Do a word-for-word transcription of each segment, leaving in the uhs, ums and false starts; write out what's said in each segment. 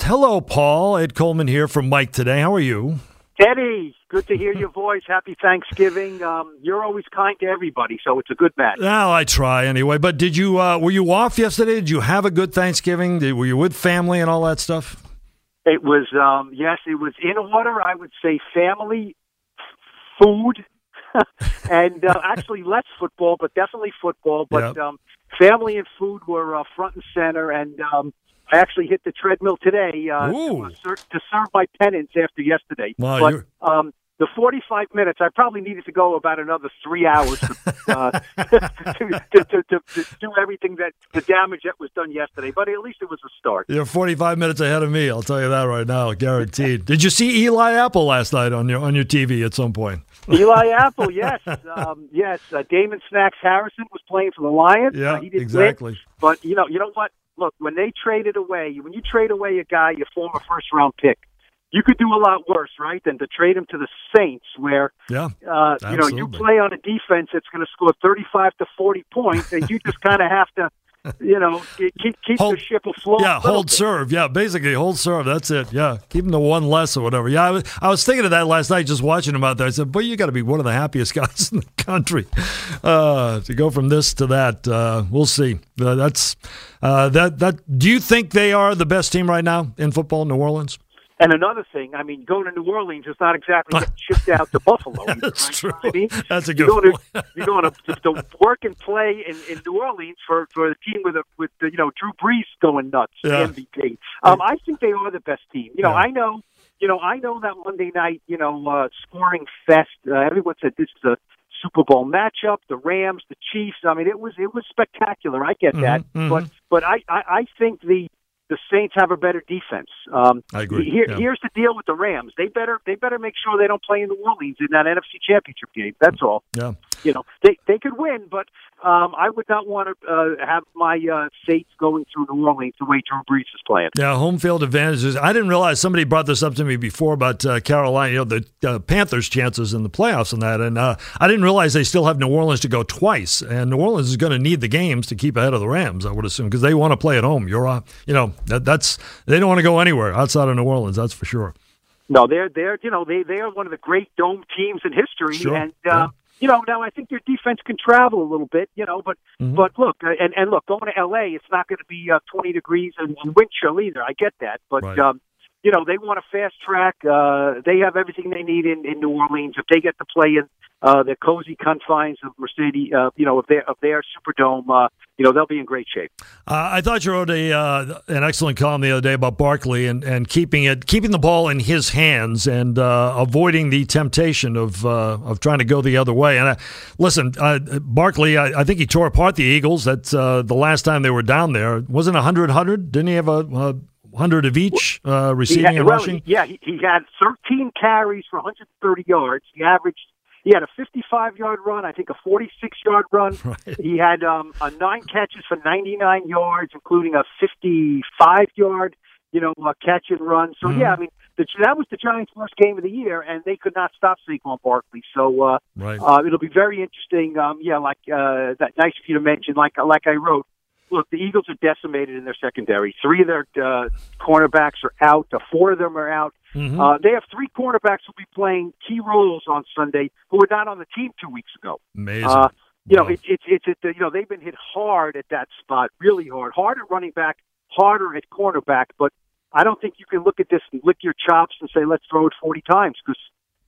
Hello, Paul. Ed Coleman here from Mike Today. How are you? Eddie, good to hear your voice. Happy Thanksgiving. Um, you're always kind to everybody, so it's a good match. Well, I try anyway. But did you uh, were you off yesterday? Did you have a good Thanksgiving? Did, were you with family and all that stuff? It was, um, yes, it was in order. I would say family, food, and uh, actually less football, but definitely football. But Yep. um, family and food were uh, front and center, and um, I actually hit the treadmill today uh, Ooh. to, ser- to serve my penance after yesterday. Wow, but you're- um, the forty-five minutes, I probably needed to go about another three hours to, uh, to, to, to, to, to do everything that the damage that was done yesterday. But at least it was a start. You're forty-five minutes ahead of me. I'll tell you that right now, guaranteed. Did you see Eli Apple last night on your on your T V at some point? Eli Apple, yes, um, yes. Uh, Damon Snacks Harrison was playing for the Lions. Yeah, uh, he didn't exactly. win, but you know, you know what? Look, when they traded away, when you trade away a guy, your former first round pick, you could do a lot worse, right, than to trade him to the Saints, where Yeah, uh, you know you absolutely. play on a defense that's going to score thirty-five to forty points, and you just kind of have to, you know, keep keep Hold- the ship afloat. Yeah, a little hold bit. serve. Yeah, basically hold serve. That's it. Yeah, keep them to one less or whatever. Yeah, I was, I was thinking of that last night just watching him out there. I said, boy, you got to be one of the happiest guys in the country uh, to go from this to that. Uh, we'll see. Uh, that's uh, that. That. Do you think they are the best team right now in football, New Orleans? And another thing, I mean, going to New Orleans is not exactly getting shipped out to Buffalo. Either, That's right? true. I mean, That's a good you're going point. to, you're going to, to work and play in, in New Orleans for, for the team with a, with the, you know Drew Brees going nuts, the Yeah. M V P. Um, I think they are the best team. You know, Yeah. I know, you know, I know that Monday night, you know, uh, scoring fest. Uh, everyone said this is a Super Bowl matchup. The Rams, the Chiefs. I mean, it was it was spectacular. I get that, Mhm, mhm. but but I, I, I think the the Saints have a better defense. Um, I agree. Here, Yeah. Here's the deal with the Rams. They better they better make sure they don't play in New Orleans in that N F C Championship game. That's all. Yeah. You know, they they could win, but um, I would not want to uh, have my uh, Saints going through New Orleans the way Drew Brees is playing. Yeah, home field advantages. I didn't realize somebody brought this up to me before about uh, Carolina, you know, the uh, Panthers' chances in the playoffs and that. And uh, I didn't realize they still have New Orleans to go twice. And New Orleans is going to need the games to keep ahead of the Rams, I would assume, because they want to play at home. You're, uh, you know, that, that's they don't want to go anywhere outside of New Orleans. That's for sure. No, they're they're you know they they are one of the great dome teams in history, Sure. and uh, Yeah. you know now I think their defense can travel a little bit, you know, but Mhm. but look uh, and and look going to L A, it's not going to be uh, twenty degrees and, and wind chill either. I get that, but Right. um, you know they want a fast track. Uh, they have everything they need in, in New Orleans. If they get to play in uh, the cozy confines of Mercedes, uh, you know, of their of their Superdome, uh, you know they'll be in great shape. Uh, I thought you wrote a uh, an excellent column the other day about Barkley and, and keeping it keeping the ball in his hands and uh, avoiding the temptation of uh, of trying to go the other way. And uh, listen, uh, Barkley, I, I think he tore apart the Eagles. That's uh, the last time they were down there. Wasn't a hundred hundred? Didn't he have a, a hundred of each uh, He receiving had, and well, rushing? he- yeah, he, he had thirteen carries for one hundred thirty yards. He averaged. He had a fifty-five yard run, I think a forty-six yard run. Right. He had um, a nine catches for ninety-nine yards, including a fifty-five yard, you know, uh, catch and run. So Mhm. yeah, I mean, the, that was the Giants' worst game of the year, and they could not stop Saquon Barkley. So uh, Right. uh, it'll be very interesting. Um, yeah, like uh, that. Nice of you to mention. Like like I wrote. Look, the Eagles are decimated in their secondary. Three of their uh, cornerbacks are out. Uh, four of them are out. Mhm. Uh, they have three cornerbacks who will be playing key roles on Sunday who were not on the team two weeks ago. Amazing. Uh, you know, Wow. it's it's it's it, you know they've been hit hard at that spot, really hard, hard at running back, harder at cornerback. But I don't think you can look at this and lick your chops and say let's throw it forty times because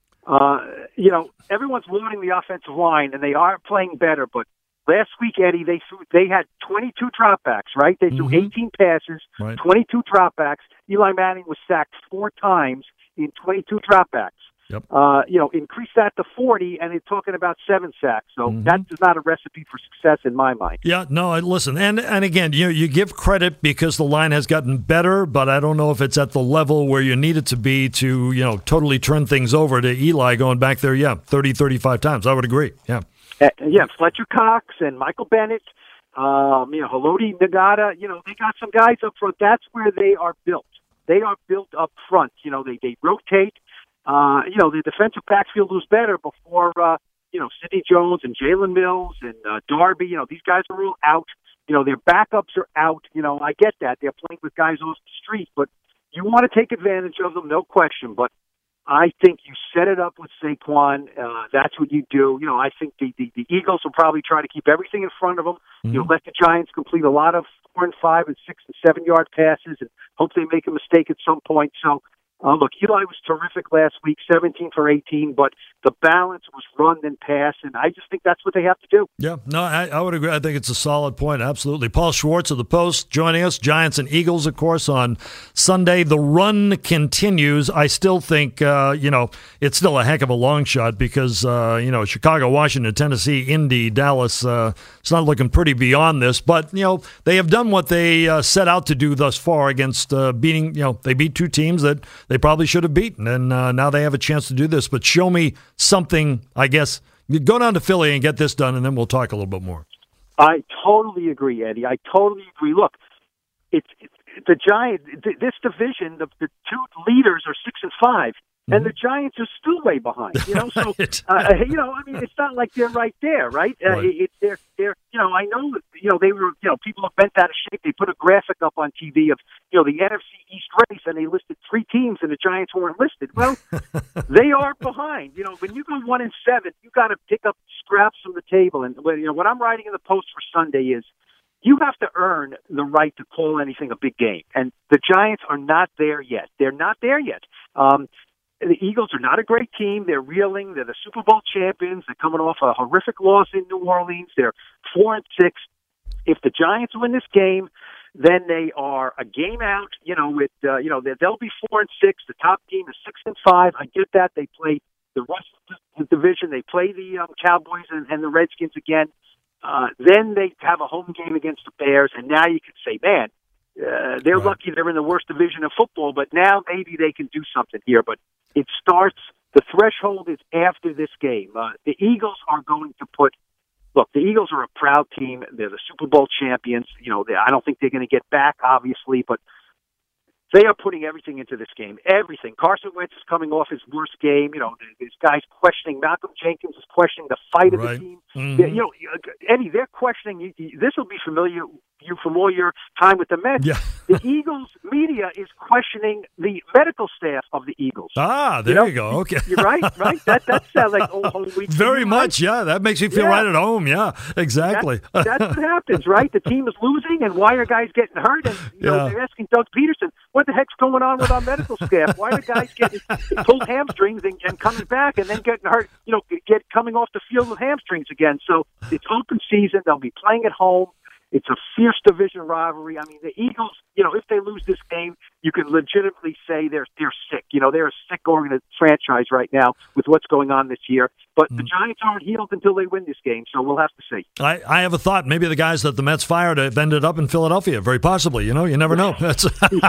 uh, you know everyone's wanting the offensive line and they are playing better, but. Last week, Eddie, they threw, they had twenty-two dropbacks, right? They threw Mhm. eighteen passes, Right. twenty-two dropbacks. Eli Manning was sacked four times in twenty-two dropbacks. Yep. Uh, you know, increase that to forty, and they're talking about seven sacks. So Mhm. that is not a recipe for success in my mind. Yeah, no, I- listen, and and again, you you give credit because the line has gotten better, but I don't know if it's at the level where you need it to be to, you know, totally turn things over to Eli going back there, yeah, thirty, thirty-five times. I would agree, yeah. Uh, yeah, Fletcher Cox and Michael Bennett, um, you know, Haloti Nagata, you know, they got some guys up front. That's where they are built. They are built up front. You know, they, they rotate. Uh, you know, the defensive backfield was better before, uh, you know, Sidney Jones and Jalen Mills and uh, Darby. You know, these guys are all out. You know, their backups are out. You know, I get that. They're playing with guys off the street, but you want to take advantage of them, no question, but I think you set it up with Saquon. Uh, that's what you do. You know, I think the, the, the Eagles will probably try to keep everything in front of them. Mm-hmm. You know, let the Giants complete a lot of four and five and six and seven yard passes and hope they make a mistake at some point. So, uh, look, Eli was terrific last week, seventeen for eighteen, but the balance was run and pass, and I just think that's what they have to do. Yeah, no, I, I would agree. I think it's a solid point, absolutely. Paul Schwartz of the Post joining us. Giants and Eagles, of course, on Sunday. The run continues. I still think, uh, you know, it's still a heck of a long shot because, uh, you know, Chicago, Washington, Tennessee, Indy, Dallas, uh, it's not looking pretty beyond this. But, you know, they have done what they uh, set out to do thus far against uh, beating, you know, they beat two teams that they probably should have beaten, and uh, now they have a chance to do this. But show me something, I guess. You go down to Philly and get this done, and then we'll talk a little bit more. I totally agree, Eddie. I totally agree. Look, it's, it's the Giants. This division, the, the two leaders are six and five, mm-hmm. and the Giants are still way behind. You know, so right. uh, you know, I mean, it's not like they're right there, right? right. Uh, it, they're, they're, you know, I know, you know, they were, you know, people are bent out of shape. They put a graphic up on T V of, you know, the N F C East race, and they listed three teams, and the Giants weren't listed. Well, they are behind. You know, when you go one and seven, you got to pick up scraps from the table. And you know, what I'm writing in the Post for Sunday is, you have to earn the right to call anything a big game, and the Giants are not there yet. They're not there yet. Um, the Eagles are not a great team. They're reeling. They're the Super Bowl champions. They're coming off a horrific loss in New Orleans. They're four and six. If the Giants win this game, then they are a game out. You know, with uh, you know they'll be four and six. The top team is six and five. I get that. They play the rest of the division. They play the um, Cowboys and, and the Redskins again. Uh, then they have a home game against the Bears, and now you can say, man, uh, they're right. lucky they're in the worst division of football, but now maybe they can do something here. But it starts, the threshold is after this game. Uh, the Eagles are going to put, look, the Eagles are a proud team. They're the Super Bowl champions. You know, they, I don't think they're going to get back, obviously, but they are putting everything into this game. Everything. Carson Wentz is coming off his worst game. You know, this guy's questioning. Malcolm Jenkins is questioning the fight of right. the team. Mm-hmm. You know, Eddie, they're questioning. You, you, this will be familiar you from all your time with the Mets. Yeah. The Eagles media is questioning the medical staff of the Eagles. Ah, there you, know? you go. Okay, you're right. Right. That that sounds like old home week. Very team, much. Right? Yeah, that makes me feel yeah. right at home. Yeah, exactly. That, that's what happens, right? The team is losing, and why are guys getting hurt? And you yeah. know, they're asking Doug Peterson, what the heck's going on with our medical staff? Why are guys getting pulled hamstrings and, and coming back and then getting hurt, you know, get coming off the field with hamstrings again? So it's open season. They'll be playing at home. It's a fierce division rivalry. I mean, the Eagles, you know, if they lose this game, you can legitimately say they're they're sick. You know, they're a sick organized franchise right now with what's going on this year. But mm. the Giants aren't healed until they win this game, so we'll have to see. I, I have a thought. Maybe the guys that the Mets fired have ended up in Philadelphia. Very possibly. You know, you never know. let's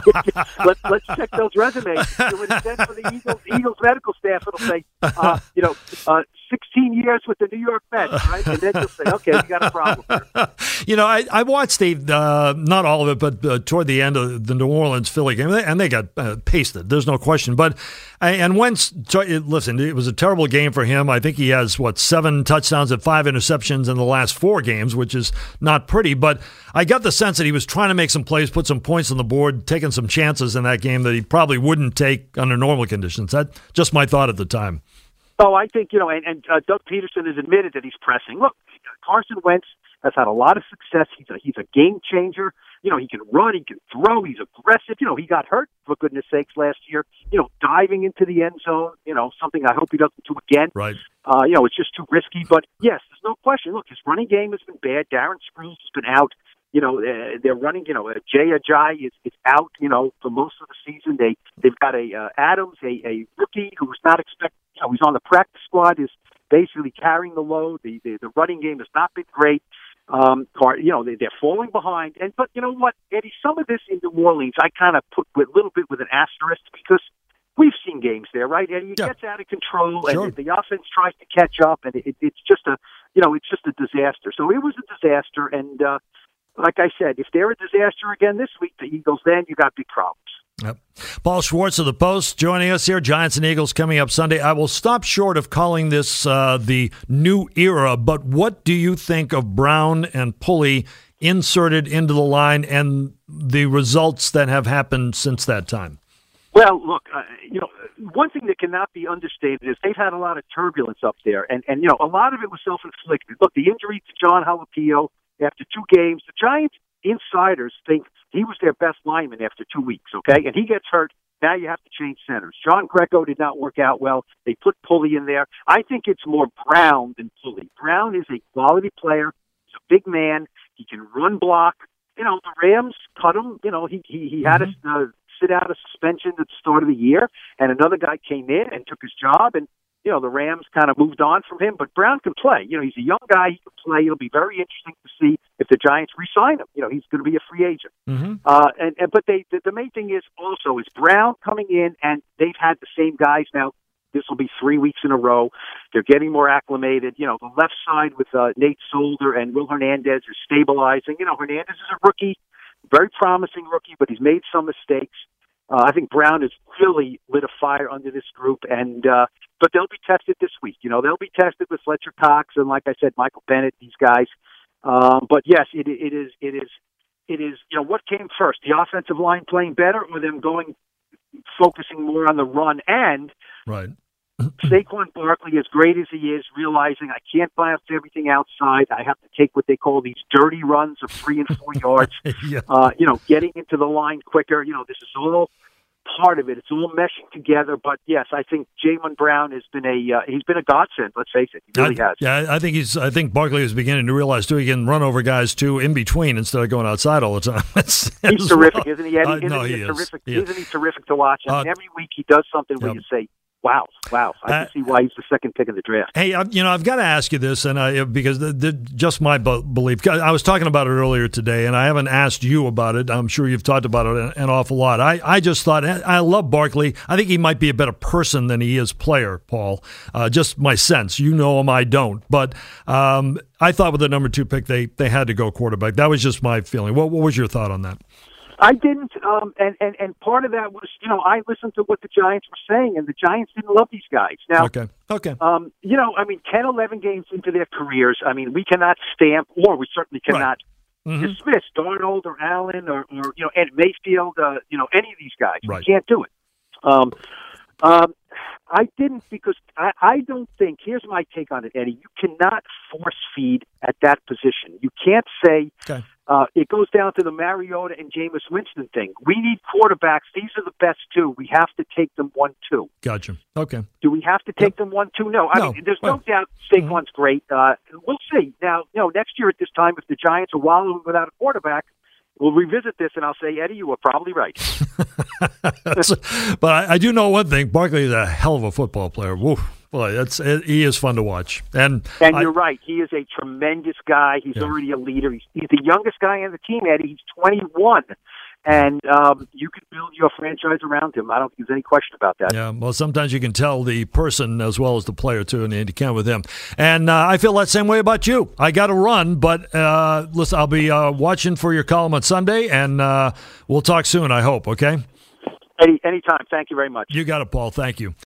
let's check those resumes. When it's sent for the Eagles, Eagles medical staff, it'll say, uh, you know, uh, sixteen years with the New York Mets, right? And then you'll say, okay, you got a problem here. You know, I, I watched the, uh, not all of it, but uh, toward the end of the New Orleans-Philly game, and they got uh, pasted. There's no question. But, and Wentz, listen, it was a terrible game for him. I think he has, what, seven touchdowns and five interceptions in the last four games, which is not pretty. But I got the sense that he was trying to make some plays, put some points on the board, taking some chances in that game that he probably wouldn't take under normal conditions. That's just my thought at the time. Oh, I think, you know, and, and uh, Doug Peterson has admitted that he's pressing. Look, Carson Wentz has had a lot of success. He's a, he's a game changer. You know, he can run, he can throw, he's aggressive. You know, he got hurt, for goodness sakes, last year. You know, diving into the end zone, you know, something I hope he doesn't do again. Right. Uh, you know, it's just too risky. But, yes, there's no question. Look, his running game has been bad. Darren Sproles has been out. You know, uh, they're running, you know, uh, Jay Ajayi is, is out, you know, for most of the season. They, they've got a uh, Adams, a, a rookie who was not expected, you know, he's on the practice squad, is basically carrying the load. The, the, the running game has not been great. Um, you know, they, they're falling behind. And But you know what, Eddie, some of this in New Orleans I kind of put a little bit with an asterisk because we've seen games there, right, Eddie? It yeah. gets out of control, sure. and the offense tries to catch up, and it, it's just a, you know, it's just a disaster. So it was a disaster, and uh, like I said, if they're a disaster again this week, the Eagles, then you got big problems. Yep. Paul Schwartz of the Post joining us here. Giants and Eagles coming up Sunday. I will stop short of calling this uh, the new era, but what do you think of Brown and Pulley inserted into the line and the results that have happened since that time? Well, look, uh, you know, one thing that cannot be understated is they've had a lot of turbulence up there, and and you know, a lot of it was self-inflicted. Look, the injury to John Jalapeno after two games, the Giants insiders think he was their best lineman after two weeks. Okay, and he gets hurt. Now you have to change centers. John Greco did not work out well. They put Pulley in there. I think it's more Brown than Pulley. Brown is a quality player. He's a big man. He can run block. You know, the Rams cut him. You know, he he, he had mm-hmm. a uh, sit out a suspension at the start of the year, and another guy came in and took his job, and, you know, the Rams kind of moved on from him. But Brown can play. You know, he's a young guy. He can play. It'll be very interesting to see if the Giants re-sign him. You know, he's going to be a free agent. Mm-hmm. Uh, and, and But they, the, the main thing is also is Brown coming in, and they've had the same guys now. This will be three weeks in a row. They're getting more acclimated. You know, the left side with uh, Nate Solder and Will Hernandez is stabilizing. You know, Hernandez is a rookie, very promising rookie, but he's made some mistakes. Uh, I think Brown has really lit a fire under this group, and uh, but they'll be tested this week. You know, they'll be tested with Fletcher Cox and, like I said, Michael Bennett. These guys. Um, but yes, it, it is. It is. It is. You know, what came first? The offensive line playing better, or them going focusing more on the run? And right. Saquon Barkley, as great as he is, realizing I can't bounce everything outside. I have to take what they call these dirty runs of three and four yards. yeah. uh, you know, getting into the line quicker. You know, this is all part of it. It's all meshing together. But yes, I think Jaylen Brown has been a uh, he's been a godsend. Let's face it, he really I, has. Yeah, I think he's. I think Barkley is beginning to realize too he can run over guys too in between instead of going outside all the time. He's terrific, well. isn't he? Eddie? Uh, isn't no, he, he is. terrific? He is. Isn't he terrific to watch? I mean, uh, every week he does something where yep. you say, wow, wow. I can uh, see why he's the second pick in the draft. Hey, I, you know, I've got to ask you this, and I because the, the, just my b- belief. I was talking about it earlier today, and I haven't asked you about it. I'm sure you've talked about it an, an awful lot. I, I just thought, I love Barkley. I think he might be a better person than he is player, Paul. Uh, just my sense. You know him, I don't. But um, I thought with the number two pick, they, they had to go quarterback. That was just my feeling. What, what was your thought on that? I didn't, um, and, and, and part of that was, you know, I listened to what the Giants were saying, and the Giants didn't love these guys. Now, okay, okay. Um, you know, I mean, ten, eleven games into their careers, I mean, we cannot stamp, or we certainly cannot right. mm-hmm. dismiss Darnold or Allen or, or you know, Ed Mayfield, uh, you know, any of these guys. Right. We can't do it. Um, um, I didn't because I, I don't think, here's my take on it, Eddie, you cannot force feed at that position. You can't say, okay. Uh, it goes down to the Mariota and Jameis Winston thing. We need quarterbacks. These are the best two. We have to take them one, two. Gotcha. Okay. Do we have to take yep. them one, two? No. I no. mean, there's well, no doubt Saquon's mm-hmm. great. Uh, we'll see. Now, you know, next year at this time, if the Giants are wallowing without a quarterback, we'll revisit this, and I'll say, Eddie, you were probably right. But I, I do know one thing. Barkley is a hell of a football player. Woof. Boy, that's it, he is fun to watch. And and I, you're right. He is a tremendous guy. He's yeah. already a leader. He's, he's the youngest guy on the team, Eddie. He's twenty-one. And um, you can build your franchise around him. I don't think there's any question about that. Yeah, well, sometimes you can tell the person as well as the player, too, and you can with him. And uh, I feel that same way about you. I got to run, but uh, listen, I'll be uh, watching for your column on Sunday, and uh, we'll talk soon, I hope, okay? Eddie, anytime. Thank you very much. You got it, Paul. Thank you.